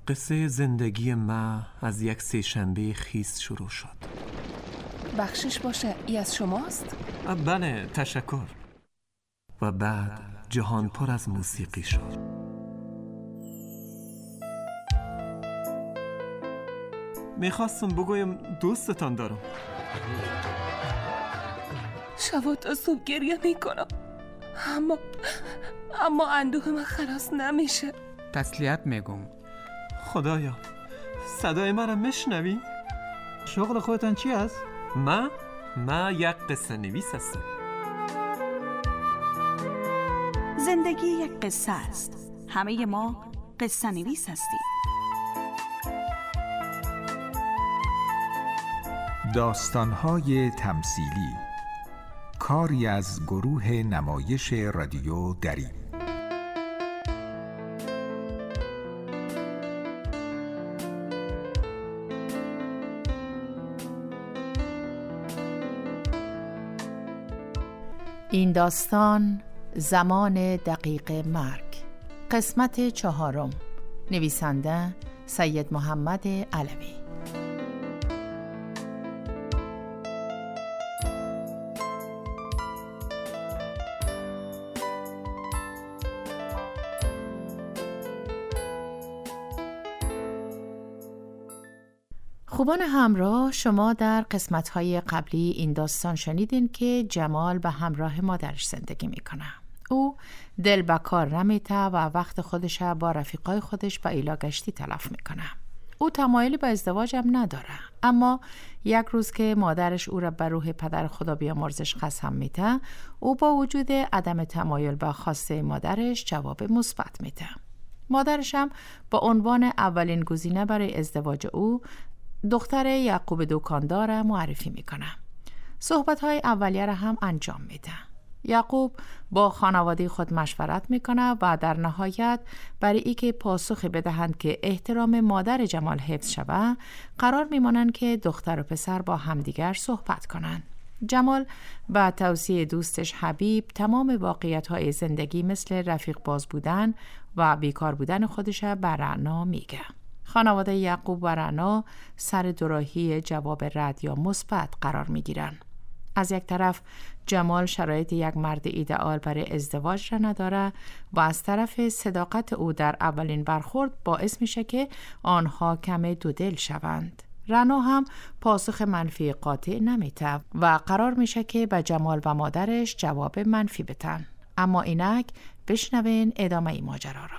قصه زندگی من از یک سه‌شنبه خیس شروع شد. بخشش باشه، ای از شماست؟ بله، تشکر. و بعد جهان پر از موسیقی شد. میخواستم بگویم دوستتان دارم. شب تا صبح گریه میکنم، اما اندوه من خلاص نمیشه. تسلیت میگم. خدایا، صدای من میشنوی؟ شغل خودتان چی است؟ من یک قصه نویس هستم. زندگی یک قصه است. همه ما قصه نویس هستیم. داستان‌های تمثیلی، کاری از گروه نمایش رادیو دری. این داستان زمان دقیق مرگ، قسمت 4. نویسنده سید محمد علوی. خوبان همراه، شما در قسمت‌های قبلی این داستان شنیدین که جمال به همراه مادرش زندگی میکنه. او دل به کار نمیته و وقت خودش با رفیقای خودش به ایلا گشتی تلف میکنه. او تمایلی به ازدواج هم نداره، اما یک روز که مادرش او را به روح پدر خدا بیامرزش قسم میده، او با وجود عدم تمایل به خواسته مادرش جواب مثبت میده. مادرش هم با عنوان اولین گزینه برای ازدواج او دختر یعقوب دکاندار معرفی میکنه. صحبت‌های اولیه را هم انجام میده. یعقوب با خانواده خود مشورت میکنه و در نهایت برای اینکه پاسخی بدهند که احترام مادر جمال حفظ شود، قرار میمانند که دختر و پسر با همدیگر صحبت کنند. جمال با توصیه دوستش حبیب تمام واقعیت‌های زندگی مثل رفیق باز بودن و بیکار بودن خودش بر رعنا میگه. خانواده یعقوب و رعنا سر دوراهی جواب رد یا مثبت قرار می گیرن. از یک طرف جمال شرایط یک مرد ایدئال برای ازدواج را نداره و از طرف صداقت او در اولین برخورد باعث میشه که آنها کم دودل شوند. رعنا هم پاسخ منفی قاطع نمیده و قرار میشه که به جمال و مادرش جواب منفی بدن. اما اینک بشنوین ادامه ای ماجرا را.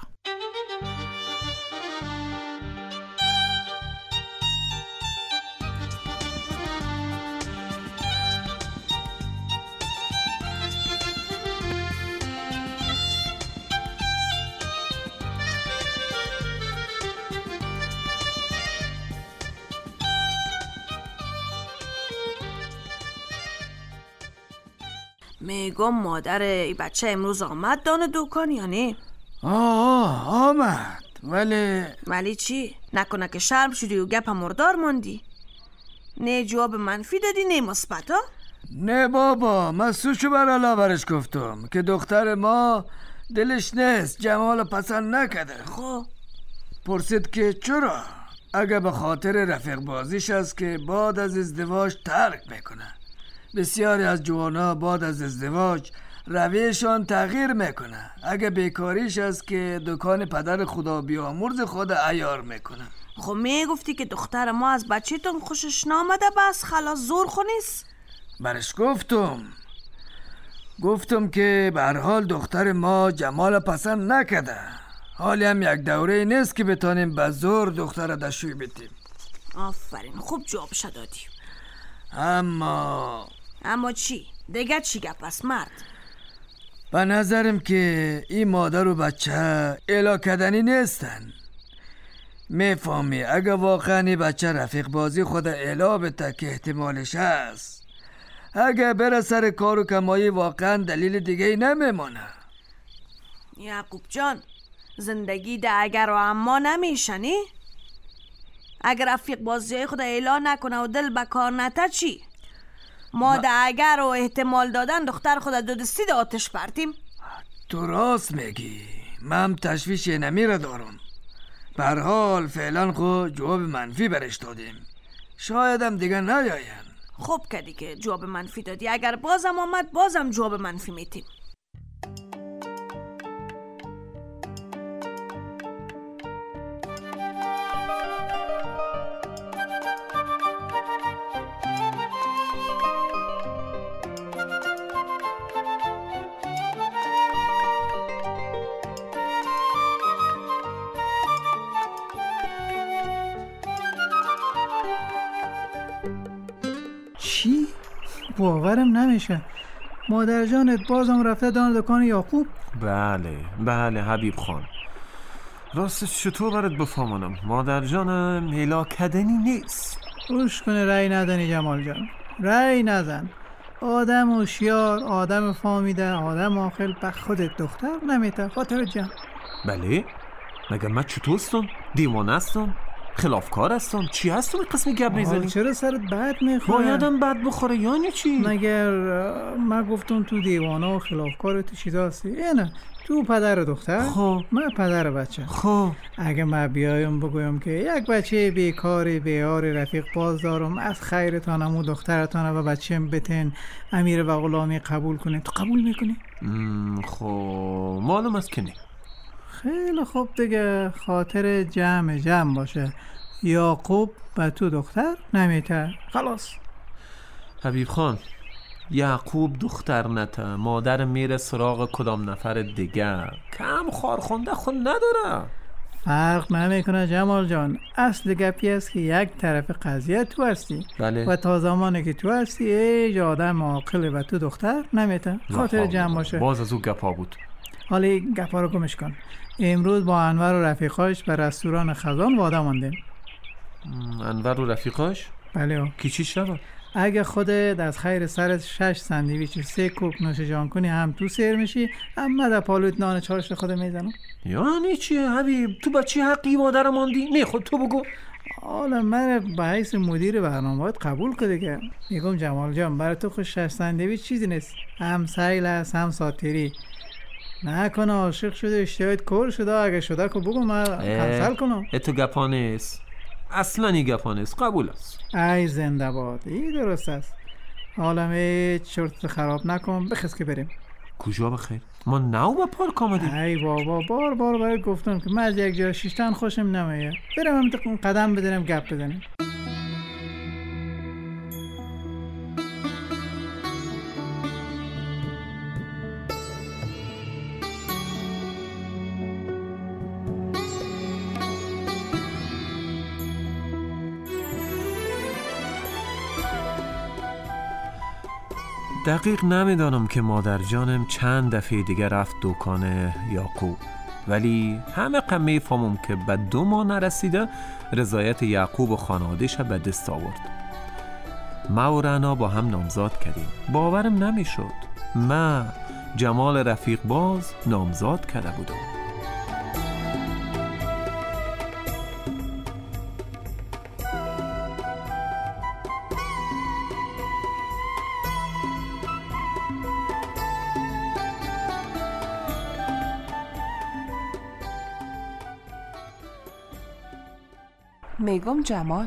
میگم مادر ای بچه امروز آمد دانه دکان یا نه؟ آمد. ولی چی؟ نکنه که شرم شدی و گپ مردار ماندی؟ نه جواب منفی دادی نه مثبت ها؟ نه بابا، من سوچو برالا برش گفتم که دختر ما دلش نیست، جمال پسند نکده. خب پرسید که چرا؟ اگه به خاطر رفیق بازیش است که بعد از ازدواج ترک میکنه. بسیاری از جوانا بعد از ازدواج رویشان تغییر میکنه. اگه بیکاریش است که دکان پدر خدا بیامرز خود عیار میکنه. خب میگفتی که دختر ما از بچه‌تون خوشش نامده، بس خلاص زور خونیست. برش گفتم که به هر حال دختر ما جمال پسند نکده. حالی هم یک دوره نیست که بتانیم به زور دختر دشوی بدیم. آفرین، خوب جواب دادی. اما چی؟ دیگه چی گپ است مرد؟ به نظرم که این مادر و بچه الا کدنی نیستن. میفهمی اگه واقعا بچه رفیق بازی خود الا بته که احتمالش هست، اگه بره سر کار و کمایی واقعا دلیل دیگه نمیمونه. یعقوب جان، زندگی ده اگر و اما نمیشنی؟ اگر رفیق بازی خود الا نکنه و دل به کار نته چی؟ ما ده اگر و احتمال دادن دختر خود دو دستی ده آتش پرتیم. تو راست میگی، من تشویش نمیره دارم. به هر حال فعلا خود جواب منفی برش دادیم، شاید هم دیگه نیاین. خوب کردی که جواب منفی دادی. اگر بازم آمد بازم جواب منفی میتیم. چی؟ باورم نمیشه. مادر جانت بازم رفته دکان یعقوب؟ بله حبیب خان. راستش چطور برات بفهمونم؟ مادر جانم هیلا کدنی نیست. روش کنه رأی ندنی جمال جان، رأی نزن. آدم هوشیار، آدم فهمیده، آدم عاقل به خودت دختر نمیته. خاطر جان. بله؟ مگه من چطور هستم؟ دیوانه هستم؟ خلافکار هستم؟ چی هستم این قسمی گپ میزنی؟ چرا سرت بد میخوره؟ بایدم بد بخوره یعنی چی؟ مگر من گفتم تو دیوانه و خلافکار تو چیزا هستی؟ اینه تو پدر دختر؟ خب من پدر بچه. خب اگه من بیایم بگویم که یک بچه بیکاری بیار رفیق باز دارم، از خیرتانم و دخترتانم و بچه‌م بتین امیر و غلامی قبول کنه، تو قبول میکنی؟ خب معلوم است که نه. خیلی خوب دیگه، خاطر جمع باشه. یعقوب و تو دختر نمیته. خلاص. حبیب خان، یعقوب دختر نته، مادر میره سراغ کدام نفر دیگه، کم خارخونده خود نداره. فرق نمیکنه جمال جان. اصل گپی است که یک طرف قضیه تو هستی. بله. و تا زمانی که تو هستی ایج آدم عاقل و تو دختر نمیته. خاطر جمع باشه. باز از او گپا بود. حالا گپا رو گمش کن. امروز با انور و رفیقاش به رستوران خزان واده ماندیم. انور و رفیقاش؟ بله. کی چی شد؟ اگه خودت از خیر سرت 6 ساندویچ 3 کوک نوش جان کنی، هم تو سیر میشی، هم در پالوت نان چارش خود میزنم. یعنی چیه حبیب؟ تو بچی حقی مادر ماندی؟ نه خود تو بگو. حالا من به حیث مدیر برنامه‌ات قبول کنه که میگم جمال جان برای تو خود 6 ساندویچ چیزی نیست. هم سیل است هم ساتری. نکنه عاشق شده اشتهایت کور شده. اگه شده که بگو من کنسل کنم. تو گپا نیست، اصلا این گپا نیست. قبول است. ای زنده باد. این درست است. حالا هیچ شرط خراب نکن، بخست که بریم. کجا بخیر؟ ما نو به پارک آمدیم. ای بابا بار برای گفتم که من از یک جا شیشتن خوشم نمیاد. برم هم قدم بدنم گپ بزنیم. دقیق نمیدانم که مادر جانم چند دفعه دیگه رفت دکان یعقوب، ولی همه قمه فهمم که به 2 ماه نرسیده رضایت یعقوب و خانواده‌اش به دست آورد. ما و رنا با هم نامزاد کردیم. باورم نمیشد. من جمال رفیق باز نامزاد کرده بودم. میگم جمال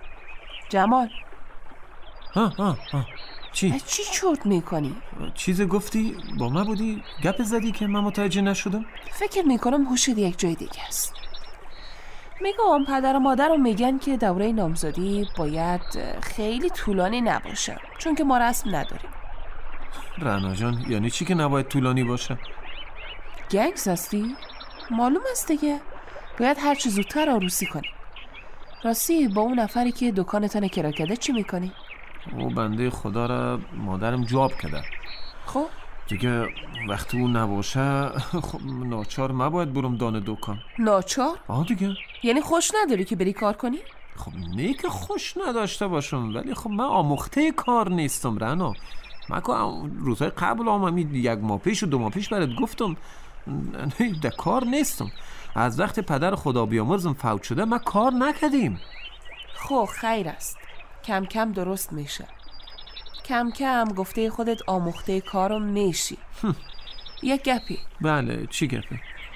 ها چی چرت میکنی؟ چیز گفتی؟ با من بودی؟ گپ زدی که من متوجه نشدم؟ فکر میکنم هوشت یک جای دیگه است. میگم پدر و مادرم میگن که دوره نامزدی باید خیلی طولانی نباشه، چون که ما رسم نداریم. رنا جان یعنی چی که نباید طولانی باشه؟ گنگز هستی؟ معلوم است دیگه، باید هر چه زودتر عروسی کنی. راستی با اون نفری که دکانتان کرا کرده چی میکنی؟ او بنده خدا را مادرم جواب کرده. خب دیگه وقتی اون نباشه خب ناچار ما باید برم دانه دکان. ناچار؟ دیگه. یعنی خوش نداری که بری کار کنی؟ خب نه که خوش نداشته باشم، ولی خب من آموخته کار نیستم رنا. من که روزهای قبل یک ماه پیش و 2 ماه پیش برات گفتم در کار نیستم. از وقت پدر خدا بیامرزم فوت شده من کار نکردیم. خب خیر است، کم کم درست میشه. کم کم گفته خودت آموخته کارم میشی. یک گپی. بله چی گپی؟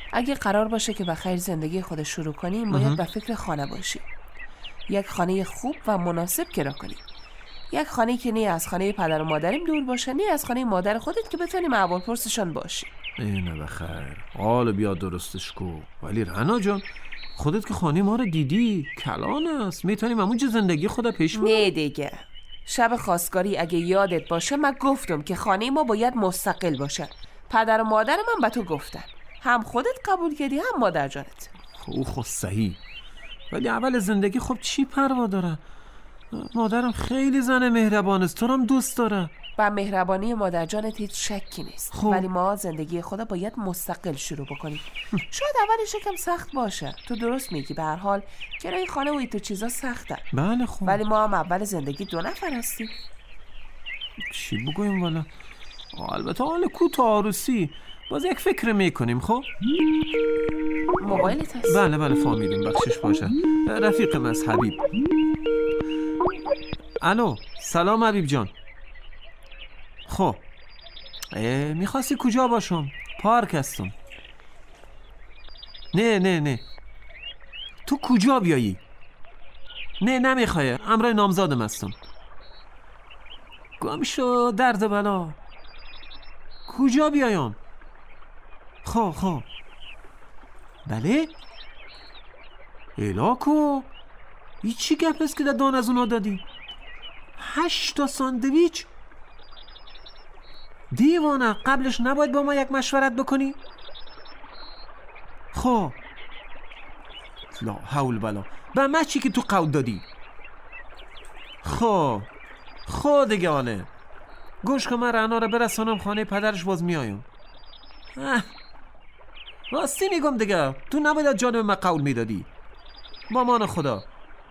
اگه قرار باشه که بخیر زندگی خود شروع کنیم باید به فکر خانه باشیم. یک خانه خوب و مناسب کرا کنیم. یک خانه که نه از خانه پدر و مادریم دور باشه، نه از خانه مادر خودت که بتونیم احوال پرسشان باشیم. اینه بخیر، حالا بیا درستش کو. ولی رنا جان، خودت که خانه ما رو دیدی، کلان است، میتونیم همونجا زندگی خودت پیش بریم. نه دیگه. شب خواستگاری اگه یادت باشه من گفتم که خانه ما باید مستقل باشه. پدر و مادر من به تو گفتن، هم خودت قبول کردی هم مادر جانت. خب صحیح، ولی اول زندگی خب چی پروا داره؟ مادرم خیلی زن مهربان است، تو هم دوست داره. با مهربانی مادر جانت هیچ شکی نیست. خب. ولی ما زندگی خدا باید مستقل شروع بکنیم. شاید اولش یکم سخت باشه، تو درست میگی، به هر حال کرایه خانه و این تو چیزا سخته. بله خب. ولی ما هم اول زندگی 2 نفر هستیم. چی بگویم والا؟ البته حال کوت عروسی باز یک فکر میکنیم. خب موبایلت هست؟ بله فهمیدیم، بخشش باشه. رفیقم از حبیب. الو، سلام حبیب جان. خب میخواستی کجا باشم؟ پارک هستم. نه تو کجا بیایی؟ نه نمیخوای، امرای نامزادم هستم. گم شو درد بلا. کجا بیایم؟ خب بله الاکو، این چی گپ است که در دان از اونا دادی؟ 8 تا ساندویچ؟ دیوانه، قبلش نباید با ما یک مشورت بکنی؟ خب لا حول بلا، به من چی که تو قول دادی؟ خب دیگه آله گوش که من رعنا رو برسانم خانه پدرش، باز میایم. راستی میگم دیگه، تو نباید از جانب من قول میدادی. با مان خدا.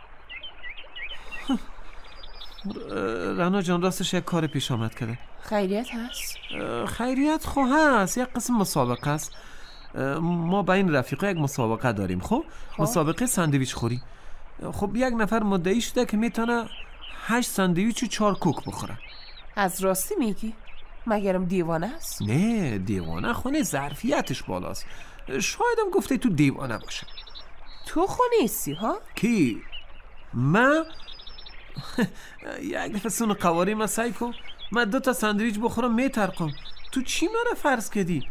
رعنا جان، راستش یک کار پیش آمد کرده. خیریت هست؟ خیریت خو هست، یک قسم مسابقه است. ما با این رفیقه یک مسابقه داریم. خب مسابقه ساندویچ خوری. خب یک نفر مدعی شده که میتونه 8 ساندویچ و 4 کوک بخوره. از راستی میگی؟ مگرم دیوانه است؟ نه دیوانه خونه، ظرفیتش بالاست. شایدم گفته تو دیوانه باشه. تو خونه نیستی ها؟ کی؟ من؟ یک دفعه سون قواری ما سعی کن، من 2 تا ساندویچ بخورم میترقم. تو چی منو فرض کردی؟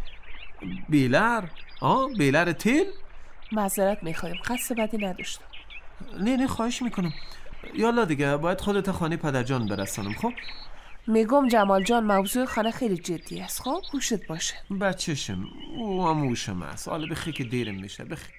بیلر تیل؟ معذرت میخوایم، قصد بدی نداشتم. نه خواهش میکنم. یالا دیگه، باید خودت خانه پدرجان برسانم. خب میگم جمال جان، موضوع خانه خیلی جدی است. خب گوشت باشه. بچه‌شم او اموشم است، حالا بخی که دیرم میشه. بخی.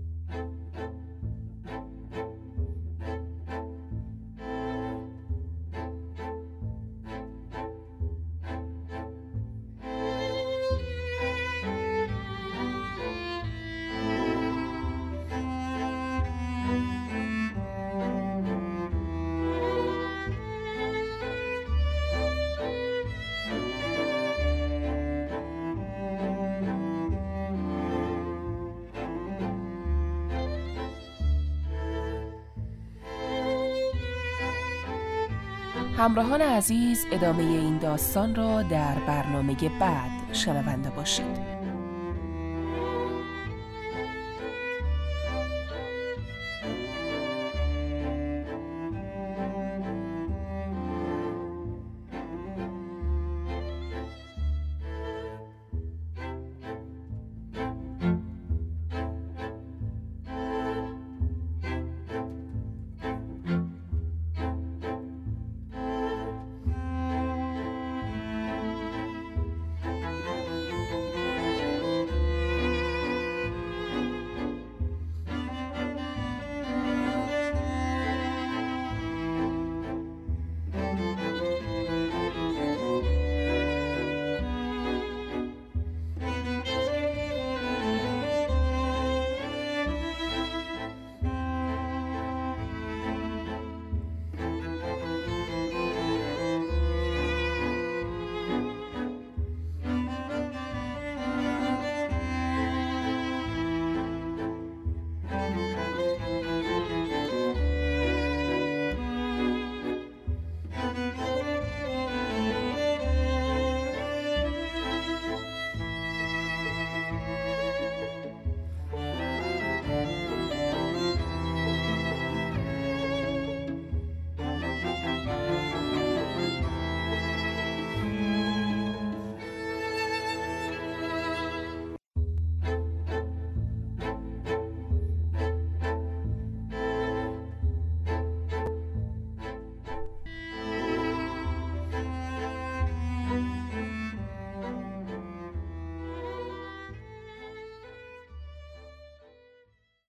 همراهان عزیز، ادامه این داستان را در برنامه بعد شنونده باشید.